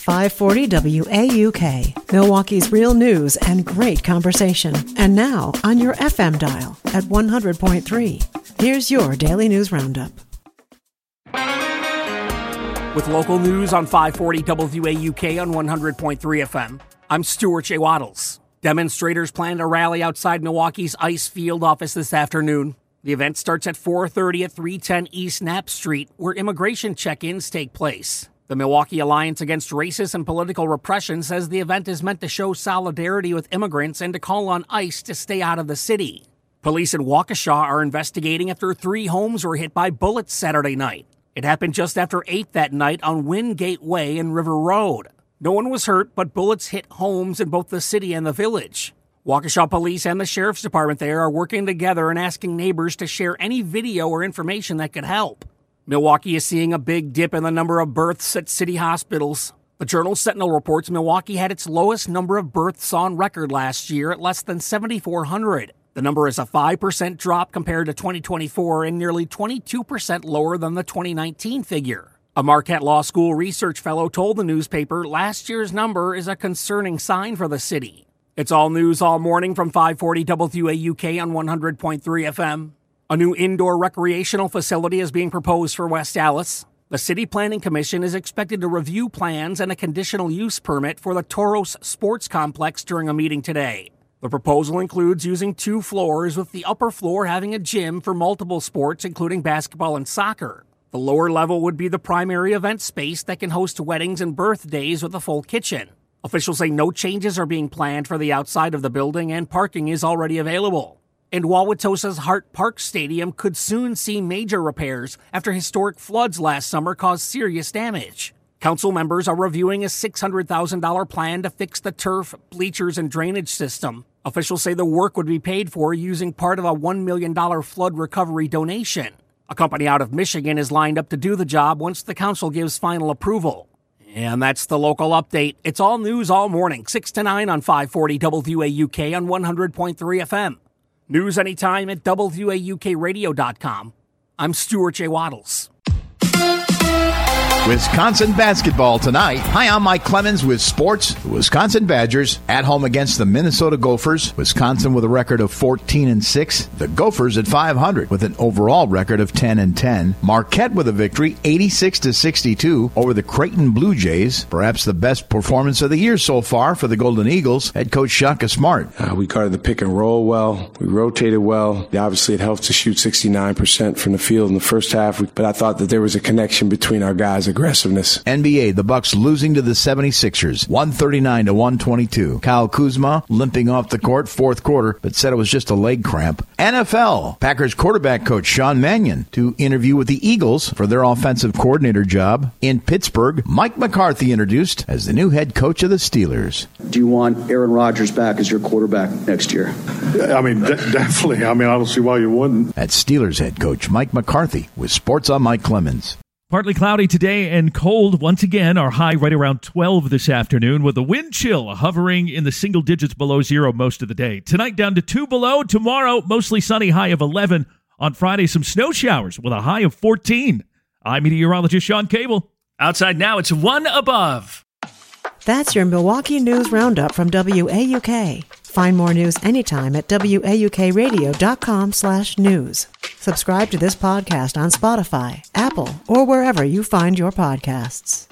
540 WAUK, Milwaukee's real news and great conversation. And now on your FM dial at 100.3. Here's your Daily News Roundup. With local news on 540 WAUK on 100.3 FM, I'm Stuart J. Waddles. Demonstrators plan to rally outside Milwaukee's ICE field office this afternoon. The event starts at 4:30 at 310 East Knapp Street, where immigration check-ins take place. The Milwaukee Alliance Against Racist and Political Repression says the event is meant to show solidarity with immigrants and to call on ICE to stay out of the city. Police in Waukesha are investigating after 3 homes were hit by bullets Saturday night. It happened just after 8 that night on Wingate Way and River Road. No one was hurt, but bullets hit homes in both the city and the village. Waukesha Police and the Sheriff's Department there are working together and asking neighbors to share any video or information that could help. Milwaukee is seeing a big dip in the number of births at city hospitals. The Journal-Sentinel reports Milwaukee had its lowest number of births on record last year at less than 7,400. The number is a 5% drop compared to 2024 and nearly 22% lower than the 2019 figure. A Marquette Law School research fellow told the newspaper last year's number is a concerning sign for the city. It's all news all morning from 540 WAUK on 100.3 FM. A new indoor recreational facility is being proposed for West Allis. The City Planning Commission is expected to review plans and a conditional use permit for the Toros Sports Complex during a meeting today. The proposal includes using 2 floors, with the upper floor having a gym for multiple sports, including basketball and soccer. The lower level would be the primary event space that can host weddings and birthdays with a full kitchen. Officials say no changes are being planned for the outside of the building and parking is already available. And Wauwatosa's Hart Park Stadium could soon see major repairs after historic floods last summer caused serious damage. Council members are reviewing a $600,000 plan to fix the turf, bleachers, and drainage system. Officials say the work would be paid for using part of a $1 million flood recovery donation. A company out of Michigan is lined up to do the job once the council gives final approval. And that's the local update. It's all news all morning, 6 to 9 on 540 WAUK on 100.3 FM. News anytime at WAUKradio.com. I'm Stuart J. Waddles. Wisconsin basketball tonight. Hi, I'm Mike Clemens with sports. The Wisconsin Badgers at home against the Minnesota Gophers. Wisconsin with a record of 14-6. The Gophers at 500 with an overall record of 10-10. Marquette with a victory, 86-62 over the Creighton Blue Jays. Perhaps the best performance of the year so far for the Golden Eagles. Head coach Shaka Smart. We guarded the pick and roll well. We rotated well. Obviously, it helped to shoot 69% from the field in the first half, but I thought that there was a connection between our guys' aggressiveness. NBA, the Bucks losing to the 76ers, 139-122. Kyle Kuzma limping off the court fourth quarter, but said it was just a leg cramp. NFL, Packers quarterback coach Sean Mannion to interview with the Eagles for their offensive coordinator job. In Pittsburgh, Mike McCarthy introduced as the new head coach of the Steelers. Do you want Aaron Rodgers back as your quarterback next year? I mean, definitely. I don't see why you wouldn't. That's Steelers head coach Mike McCarthy with Sports on Mike Clemens. Partly cloudy today and cold once again. Our high right around 12 this afternoon with the wind chill hovering in the single digits below zero most of the day. Tonight down to 2 below. Tomorrow mostly sunny, high of 11. On Friday some snow showers with a high of 14. I'm meteorologist Sean Cable. Outside now it's 1 above. That's your Milwaukee News Roundup from WAUK. Find more news anytime at WAUKradio.com/news. Subscribe to this podcast on Spotify, Apple, or wherever you find your podcasts.